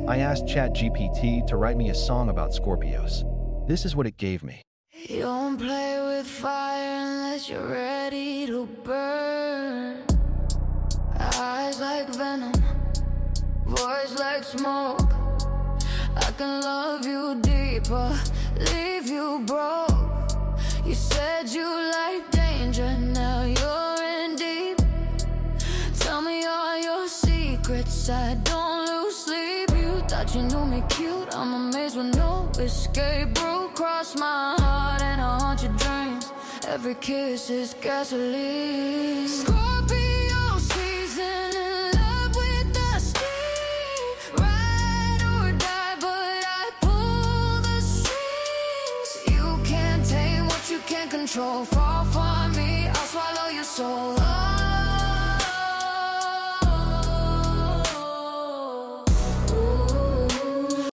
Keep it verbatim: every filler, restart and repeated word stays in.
I asked ChatGPT to write me a song about Scorpios. This is what it gave me. You don't play with fire unless you're ready to burn. Eyes like venom, voice like smoke. I can love you deeper, leave you broke. You said you like danger, now you're in deep. Tell me all your secrets, I don't lose sleep. You thought you knew me cute, I'm amazed with no escape route. Cross my heart and I haunt your dreams. Every kiss is gasoline. Scorpio season, in love with the steam. Ride or die, but I pull the strings. You can't tame what you can't control.